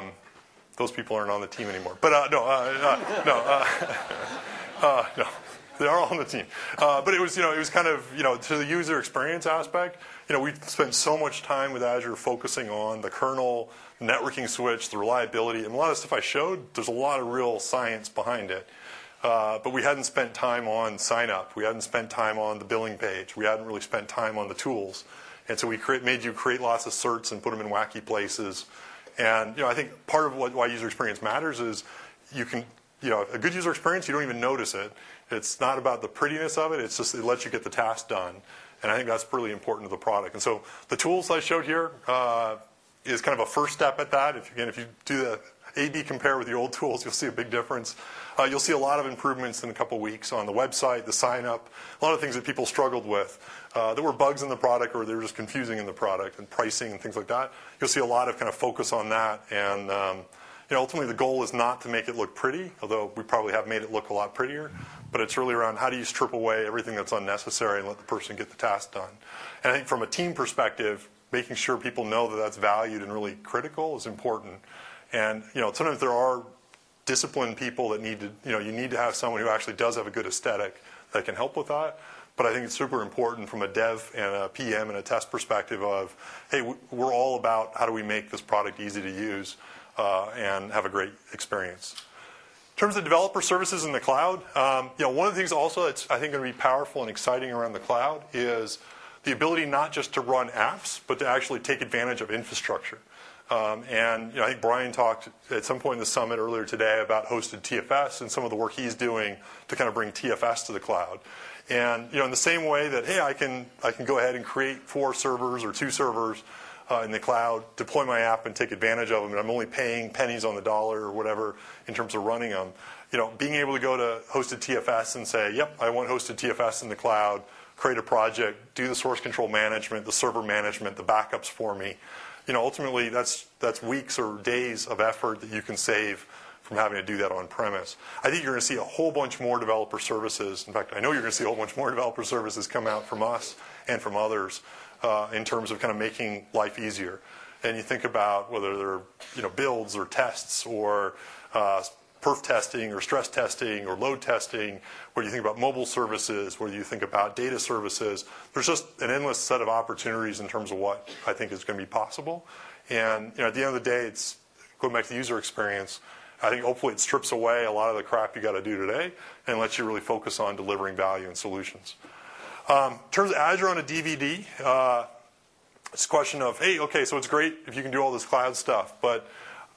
Those people aren't on the team anymore. But no. They are all on the team. But it was kind of, to the user experience aspect, we spent so much time with Azure focusing on the kernel, networking switch, the reliability, and a lot of stuff I showed, there's a lot of real science behind it. But we hadn't spent time on sign up. We hadn't spent time on the billing page. We hadn't really spent time on the tools. And so we made you create lots of certs and put them in wacky places. And I think part of why user experience matters is you can, a good user experience, you don't even notice it. It's not about the prettiness of it. It's just it lets you get the task done. And I think that's really important to the product. And so the tools I showed here is kind of a first step at that. If you do the A/B compare with the old tools, you'll see a big difference. You'll see a lot of improvements in a couple weeks on the website, the sign up, a lot of things that people struggled with. There were bugs in the product or they were just confusing in the product and pricing and things like that. You'll see a lot of kind of focus on that. And ultimately the goal is not to make it look pretty, although we probably have made it look a lot prettier. But it's really around how do you strip away everything that's unnecessary and let the person get the task done. And I think from a team perspective, making sure people know that that's valued and really critical is important. And sometimes there are disciplined people that need to, you need to have someone who actually does have a good aesthetic that can help with that. But I think it's super important from a dev and a PM and a test perspective of, hey, we're all about how do we make this product easy to use and have a great experience. In terms of developer services in the cloud, one of the things also that's I think going to be powerful and exciting around the cloud is the ability not just to run apps, but to actually take advantage of infrastructure. I think Brian talked at some point in the summit earlier today about hosted TFS and some of the work he's doing to kind of bring TFS to the cloud. And in the same way that, hey, I can go ahead and create 4 servers or 2 servers in the cloud, deploy my app and take advantage of them, and I'm only paying pennies on the dollar or whatever in terms of running them. Being able to go to hosted TFS and say, yep, I want hosted TFS in the cloud, create a project, do the source control management, the server management, the backups for me. Ultimately, that's weeks or days of effort that you can save from having to do that on premise. I think you're going to see a whole bunch more developer services. In fact, I know you're going to see a whole bunch more developer services come out from us and from others in terms of kind of making life easier. And you think about whether they're builds or tests or perf testing or stress testing or load testing, whether you think about mobile services, whether you think about data services, there's just an endless set of opportunities in terms of what I think is going to be possible. And at the end of the day, it's going back to the user experience. I think hopefully it strips away a lot of the crap you got to do today and lets you really focus on delivering value and solutions. In terms of Azure on a DVD, it's a question of, hey, okay, so it's great if you can do all this cloud stuff, but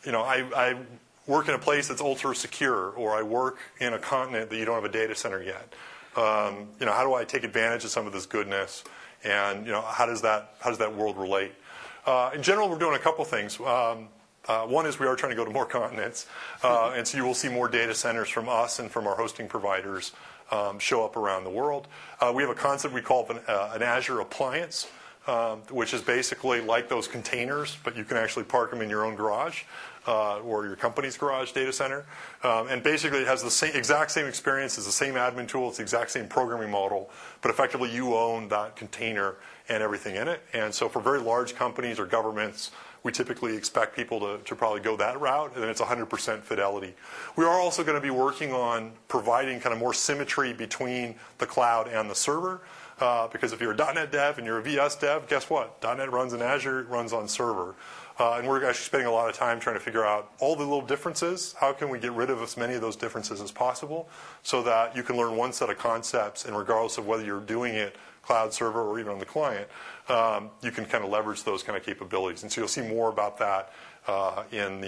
I work in a place that's ultra secure, or I work in a continent that you don't have a data center yet. How do I take advantage of some of this goodness, and how does that world relate? In general, we're doing a couple things. One is we are trying to go to more continents, and so you will see more data centers from us and from our hosting providers show up around the world. We have a concept we call an Azure appliance, which is basically like those containers, but you can actually park them in your own garage or your company's garage data center. And basically it has the exact same experience, it's the same admin tool, it's the exact same programming model, but effectively you own that container and everything in it. And so for very large companies or governments, we typically expect people to probably go that route, and then it's 100% fidelity. We are also going to be working on providing kind of more symmetry between the cloud and the server. Because if you're a .NET dev and you're a VS dev, guess what? .NET runs in Azure, it runs on server. And we're actually spending a lot of time trying to figure out all the little differences. How can we get rid of as many of those differences as possible so that you can learn one set of concepts, and regardless of whether you're doing it cloud server or even on the client, you can kind of leverage those kind of capabilities. And so you'll see more about that in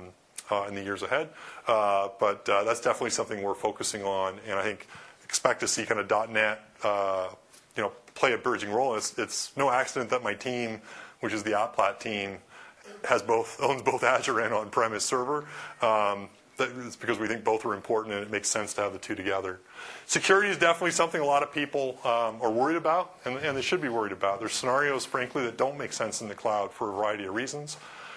the years ahead. But that's definitely something we're focusing on, and I think expect to see kind of .NET play a bridging role. It's no accident that my team, which is the AppPlat team, owns both Azure and on-premise server. It's because we think both are important, and it makes sense to have the two together. Security is definitely something a lot of people are worried about, and they should be worried about. There's scenarios, frankly, that don't make sense in the cloud for a variety of reasons.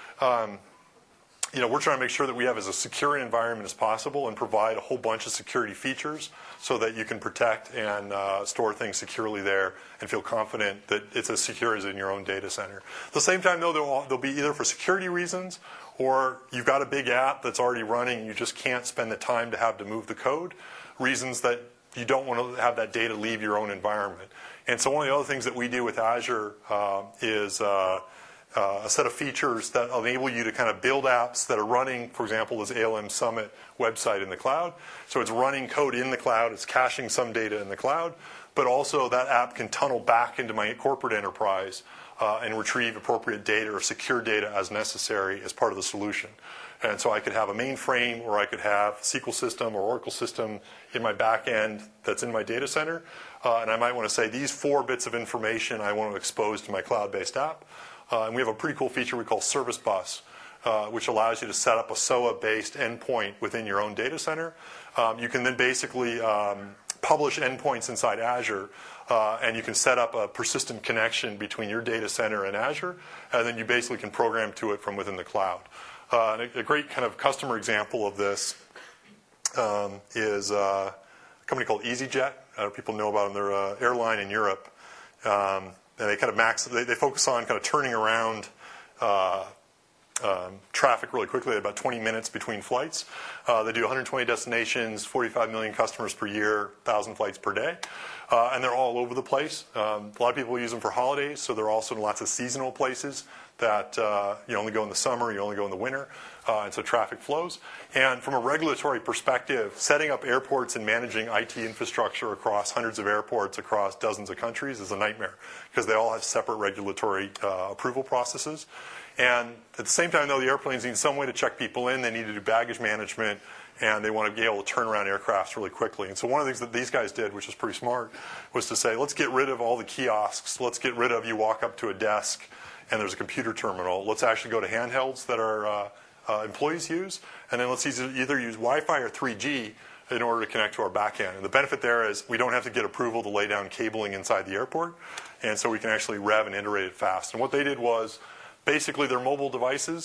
We're trying to make sure that we have as a secure environment as possible and provide a whole bunch of security features so that you can protect and store things securely there and feel confident that it's as secure as in your own data center. At the same time, though, they'll be either for security reasons, or you've got a big app that's already running and you just can't spend the time to have to move the code. Reasons that you don't want to have that data leave your own environment. And so one of the other things that we do with Azure is a set of features that enable you to kind of build apps that are running, for example, this ALM Summit website in the cloud. So it's running code in the cloud, it's caching some data in the cloud, but also that app can tunnel back into my corporate enterprise and retrieve appropriate data or secure data as necessary as part of the solution. And so I could have a mainframe, or I could have a SQL system or Oracle system in my back end that's in my data center. And I might want to say these 4 bits of information I want to expose to my cloud-based app. And we have a pretty cool feature we call Service Bus, which allows you to set up a SOA-based endpoint within your own data center. You can then basically publish endpoints inside Azure, and you can set up a persistent connection between your data center and Azure, and then you basically can program to it from within the cloud. And a great kind of customer example of this is a company called EasyJet. People know about them. They're an airline in Europe. And they kind of they focus on kind of turning around traffic really quickly, about 20 minutes between flights. They do 120 destinations, 45 million customers per year, 1,000 flights per day. And they're all over the place. A lot of people use them for holidays, so they're also in lots of seasonal places that you only go in the summer, you only go in the winter, and so traffic flows. And from a regulatory perspective, setting up airports and managing IT infrastructure across hundreds of airports across dozens of countries is a nightmare, because they all have separate regulatory approval processes. And at the same time, though, the airplanes need some way to check people in. They need to do baggage management, and they want to be able to turn around aircrafts really quickly. And so one of the things that these guys did, which was pretty smart, was to say, let's get rid of all the kiosks. Let's get rid of, you walk up to a desk and there's a computer terminal. Let's actually go to handhelds that our employees use, and then let's either use Wi-Fi or 3G in order to connect to our back end. And the benefit there is we don't have to get approval to lay down cabling inside the airport, and so we can actually rev and iterate it fast. And what they did was basically their mobile devices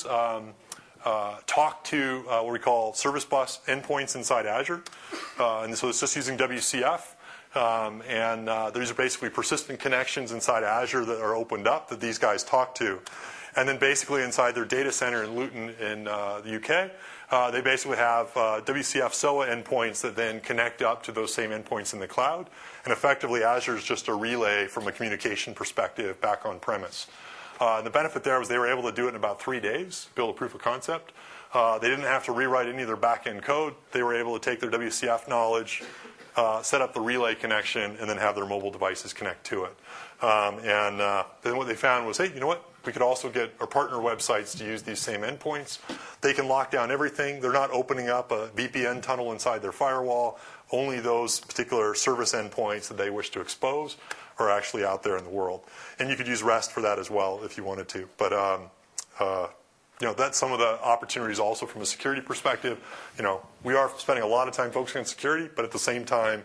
talk to what we call Service Bus endpoints inside Azure. And so it's just using WCF. And these are basically persistent connections inside Azure that are opened up that these guys talk to. And then basically inside their data center in Luton in the UK, they basically have WCF SOA endpoints that then connect up to those same endpoints in the cloud. And effectively, Azure is just a relay from a communication perspective back on premise. And the benefit there was they were able to do it in about 3 days, build a proof of concept. They didn't have to rewrite any of their back-end code. They were able to take their WCF knowledge, set up the relay connection, and then have their mobile devices connect to it. And then what they found was, hey, you know what? We could also get our partner websites to use these same endpoints. They can lock down everything. They're not opening up a VPN tunnel inside their firewall. Only those particular service endpoints that they wish to expose are actually out there in the world. And you could use REST for that as well if you wanted to. But that's some of the opportunities also from a security perspective. We are spending a lot of time focusing on security, but at the same time,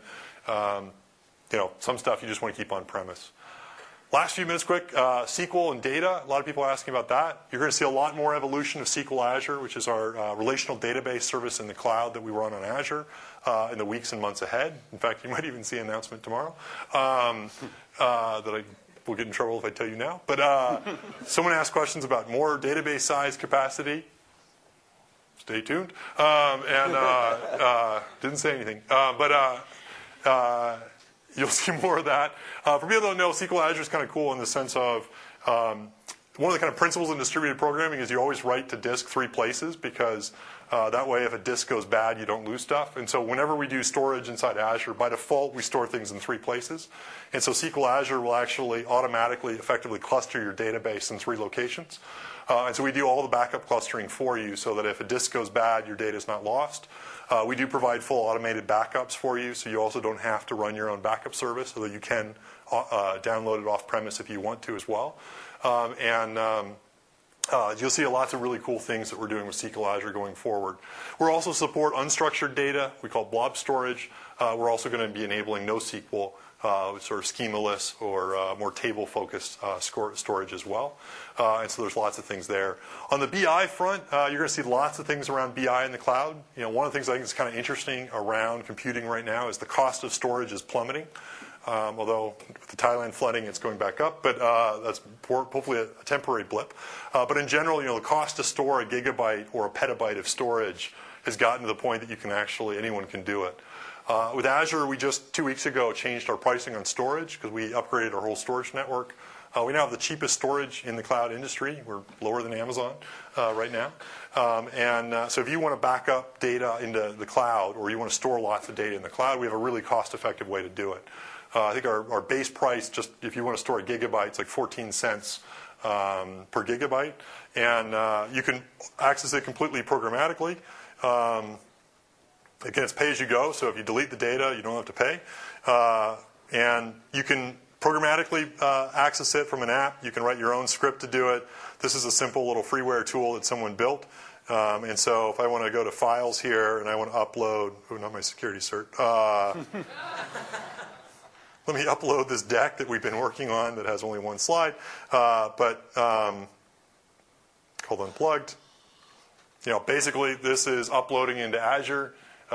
some stuff you just want to keep on premise. Last few minutes quick, SQL and data. A lot of people are asking about that. You're going to see a lot more evolution of SQL Azure, which is our relational database service in the cloud that we run on Azure in the weeks and months ahead. In fact, you might even see an announcement tomorrow that I will get in trouble if I tell you now. But someone asked questions about more database size capacity. Stay tuned. Didn't say anything. You'll see more of that. For people that don't know, SQL Azure is kind of cool in the sense of one of the kind of principles in distributed programming is you always write to disk 3 places, because that way if a disk goes bad, you don't lose stuff. And so whenever we do storage inside Azure, by default, we store things in 3 places. And so SQL Azure will actually automatically, effectively cluster your database in 3 locations. And so we do all the backup clustering for you so that if a disk goes bad, your data is not lost. We do provide full automated backups for you, so you also don't have to run your own backup service, although you can download it off-premise if you want to as well. You'll see lots of really cool things that we're doing with SQL Azure going forward. We'll also support unstructured data, we call blob storage. We're also going to be enabling NoSQL, sort of schemaless or more table-focused storage as well. And so there's lots of things there. On the BI front, you're going to see lots of things around BI in the cloud. One of the things I think is kind of interesting around computing right now is the cost of storage is plummeting. Although with the Thailand flooding, it's going back up, but that's hopefully a temporary blip. But in general, the cost to store a gigabyte or a petabyte of storage has gotten to the point that anyone can do it. With Azure, we just 2 weeks ago changed our pricing on storage because we upgraded our whole storage network. We now have the cheapest storage in the cloud industry. We're lower than Amazon right now. So if you want to back up data into the cloud or you want to store lots of data in the cloud, we have a really cost-effective way to do it. I think our base price, just if you want to store a gigabyte, is like 14 cents per gigabyte. And you can access it completely programmatically. Again, it's pay as you go, so if you delete the data, you don't have to pay. And you can programmatically access it from an app. You can write your own script to do it. This is a simple little freeware tool that someone built. And so if I want to go to files here and I want to upload, oh, not my security cert. Let me upload this deck that we've been working on that has only one slide, but called Unplugged. You know, basically this is uploading into Azure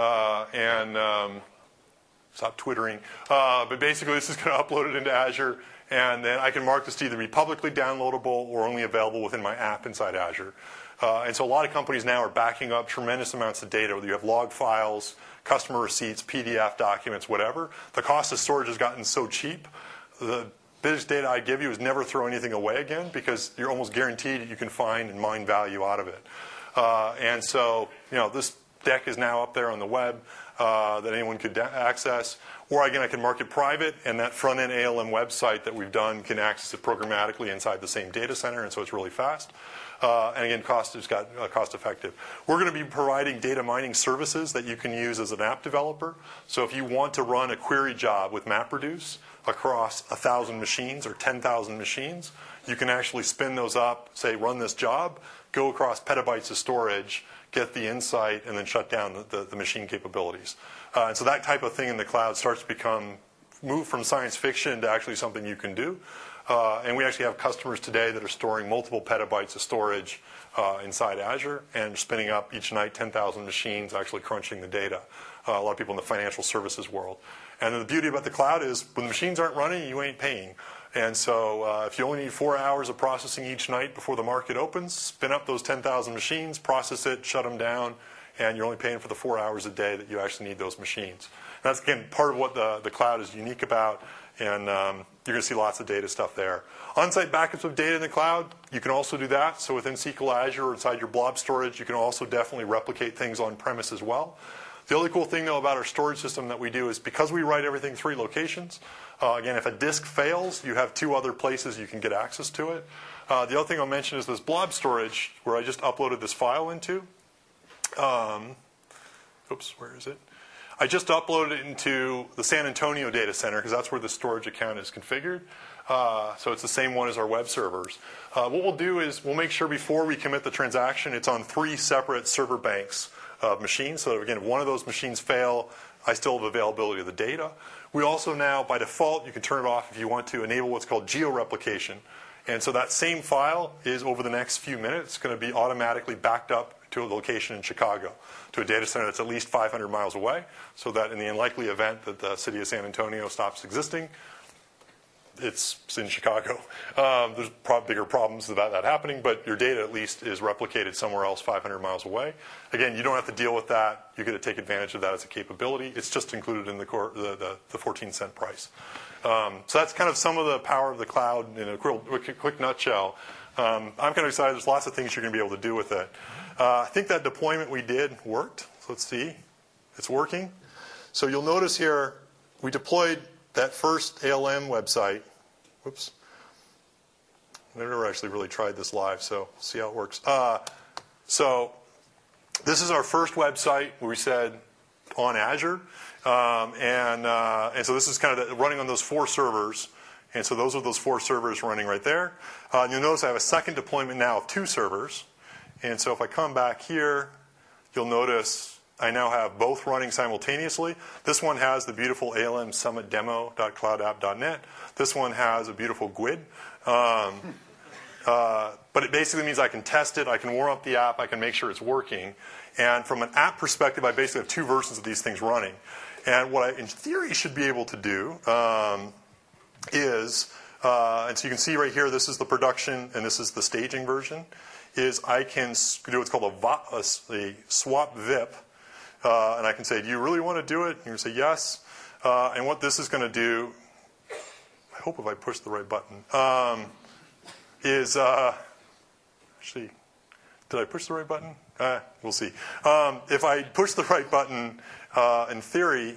stop twittering. But basically this is going to upload it into Azure, and then I can mark this to either be publicly downloadable or only available within my app inside Azure. And so a lot of companies now are backing up tremendous amounts of data, whether you have log files, customer receipts, PDF documents, whatever. The cost of storage has gotten so cheap. The biggest data I give you is never throw anything away again because you're almost guaranteed that you can find and mine value out of it. And so, you know, this deck is now up there on the web that anyone could access. Or again, I can mark it private, and that front-end ALM website that we've done can access it programmatically inside the same data center, and so it's really fast. And again, cost-effective. We're going to be providing data mining services that you can use as an app developer. So if you want to run a query job with MapReduce across 1,000 machines or 10,000 machines, you can actually spin those up, say, run this job, go across petabytes of storage, get the insight, and then shut down the machine capabilities. And so that type of thing in the cloud starts to move from science fiction to actually something you can do. And we actually have customers today that are storing multiple petabytes of storage inside Azure and spinning up each night 10,000 machines, actually crunching the data. A lot of people in the financial services world. And the beauty about the cloud is when the machines aren't running, you ain't paying. And so if you only need 4 hours of processing each night before the market opens, spin up those 10,000 machines, process it, shut them down, and you're only paying for the 4 hours a day that you actually need those machines. And that's, again, part of what the cloud is unique about, and you're going to see lots of data stuff there. On-site backups of data in the cloud, you can also do that. So within SQL Azure or inside your blob storage, you can also definitely replicate things on-premise as well. The other cool thing, though, about our storage system that we do is because we write everything 3 locations, again, if a disk fails, you have 2 other places you can get access to it. The other thing I'll mention is this blob storage, where I just uploaded this file into. Oops, where is it? I just uploaded it into the San Antonio data center because that's where the storage account is configured. So it's the same one as our web servers. What we'll do is we'll make sure before we commit the transaction, it's on 3 separate server banks of machines. So again, if one of those machines fail, I still have availability of the data. We also now, by default, you can turn it off if you want to, enable what's called geo-replication. And so that same file is, over the next few minutes, going to be automatically backed up to a location in Chicago, to a data center that's at least 500 miles away, so that in the unlikely event that the city of San Antonio stops existing, it's in Chicago. There's bigger problems about that happening, but your data at least is replicated somewhere else 500 miles away. Again, you don't have to deal with that. You get to take advantage of that as a capability. It's just included in the 14-cent price. So that's kind of some of the power of the cloud in a quick nutshell. I'm kind of excited. There's lots of things you're going to be able to do with it. I think that deployment we did worked. So let's see. It's working. So you'll notice here we deployed that first ALM website. Whoops. I've never actually really tried this live, so see how it works. So this is our first website where we said on Azure. And so this is kind of running on those 4 servers. And so those are those 4 servers running right there. You'll notice I have a second deployment now of 2 servers. And so if I come back here, you'll notice I now have both running simultaneously. This one has the beautiful ALM Summit demo.cloudapp.net. This one has a beautiful GUID. But it basically means I can test it, I can warm up the app, I can make sure it's working. And from an app perspective, I basically have 2 versions of these things running. And what I, in theory, should be able to do is, and so you can see right here, this is the production and this is the staging version, is I can do what's called a swap VIP and I can say, do you really want to do it? And you say yes. And what this is going to do, I hope if I push the right button, is actually, did I push the right button? We'll see. If I push the right button, in theory,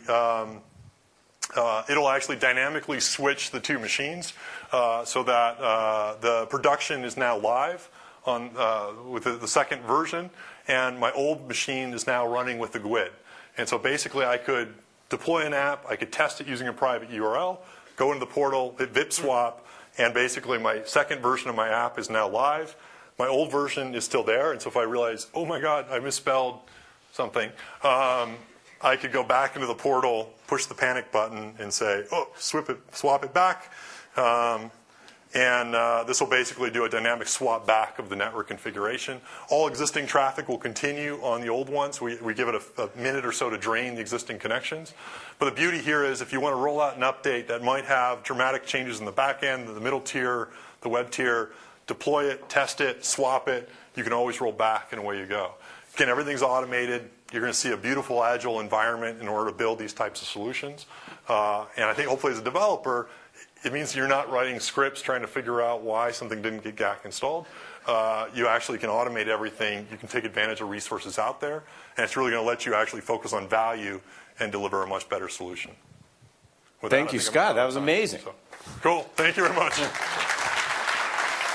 it'll actually dynamically switch the two machines so that the production is now live on with the second version, and my old machine is now running with the GUID. And so basically I could deploy an app, I could test it using a private URL, go into the portal, hit VIP swap, and basically my second version of my app is now live. My old version is still there, and so if I realize, oh my God, I misspelled something, I could go back into the portal, push the panic button, and say, oh, swap it back. And this will basically do a dynamic swap back of the network configuration. All existing traffic will continue on the old ones. We give it a minute or so to drain the existing connections. But the beauty here is if you want to roll out an update that might have dramatic changes in the back end, the middle tier, the web tier, deploy it, test it, swap it, you can always roll back and away you go. Again, everything's automated. You're going to see a beautiful, agile environment in order to build these types of solutions. And I think hopefully as a developer, it means you're not writing scripts trying to figure out why something didn't get GAC installed. You actually can automate everything. You can take advantage of resources out there. And it's really going to let you actually focus on value and deliver a much better solution. Thank you, Scott. That was amazing. Cool. Thank you very much.